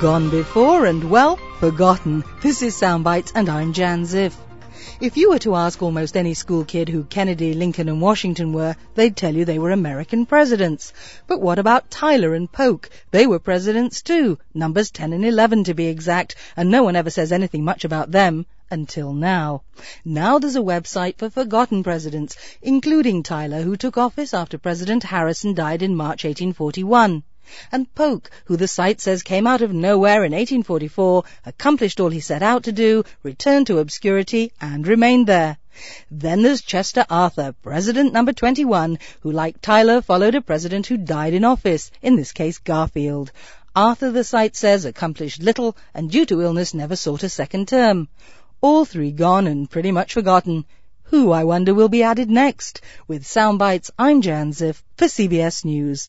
Gone before and, well, forgotten. This is Soundbites and I'm Jan Ziff. If you were to ask almost any school kid who Kennedy, Lincoln and Washington were, they'd tell you they were American presidents. But what about Tyler and Polk? They were presidents too, numbers 10 and 11 to be exact, and no one ever says anything much about them. Until now. Now there's a website for forgotten presidents, including Tyler, who took office after President Harrison died in March 1841. And Polk, who the site says came out of nowhere in 1844, accomplished all he set out to do, returned to obscurity, and remained there. Then there's Chester Arthur, president number 21, who, like Tyler, followed a president who died in office, in this case Garfield. Arthur, the site says, accomplished little, and due to illness never sought a second term. All three gone and pretty much forgotten. Who, I wonder, will be added next? With Soundbites, I'm Jan Ziff for CBS News.